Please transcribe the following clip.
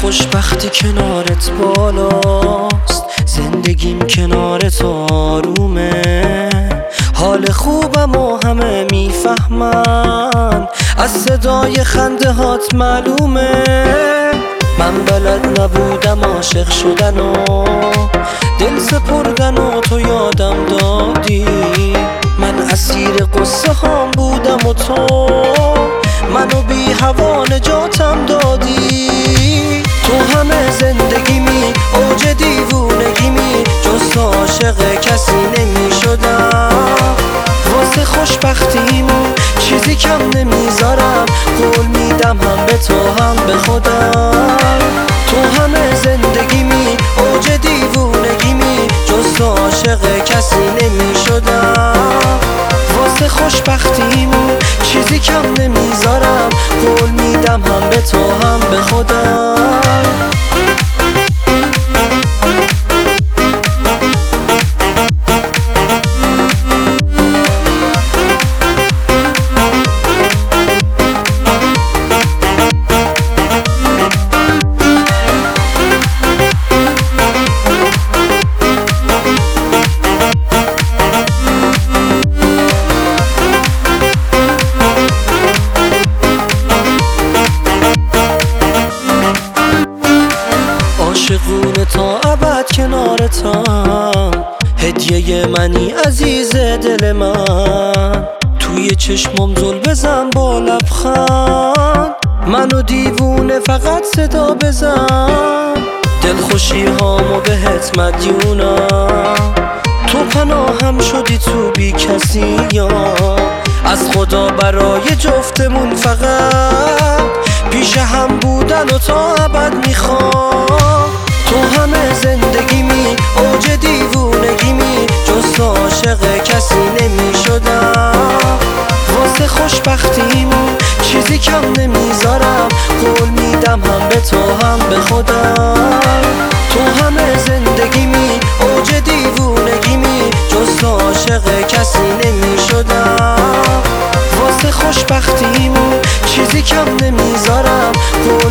خوشبختی کنارت بالاست، زندگیم کنارت آرومه. حال خوبم و همه میفهمن، از صدای خنده هات معلومه. من بلد نبودم عاشق شدن و دل سپردن و تو یادم دادی. من اسیر قصه هام بودم و تو منو بی هوا نجاتم دادی. تو همه زندگیمی اوج دیوونگیمی، جز تو عاشق کسی نمی شدم. واسه خوشبختیمون چیزی کم نمیذارم، قول میدم هم به تو هم به خودم. تو همه زندگیمی اوج دیوونگیمی، جز تو عاشق کسی نمی شدم. واسه خوشبختیمون چیزی کم نمیذارم، قول میدم هم به تو هم به خودم. عاشقونه تا ابد کنارتم، هدیه منی عزیز دل من. توی چشمم زل بزن با لبخند، منو دیوونه فقط صدا بزن. دلخوشی هامو بهت مدیونم، تو پناهم شدی تو بی کسی یا از خدا برای جفتمون فقط پیش هم بودن و تا ابد میخوام. تو همه زندگیمی اوج دیوونگیمی، جز تو عاشق کسی نمی شدم. واسه خوشبختیمون چیزی کم نمیذارم، قول میدم هم به تو هم به خودم. تو همه زندگیمی اوج دیوونگیمی، جز تو عاشق کسی نمی شدم. واسه خوشبختیمون چیزی کم نمیذارم، قول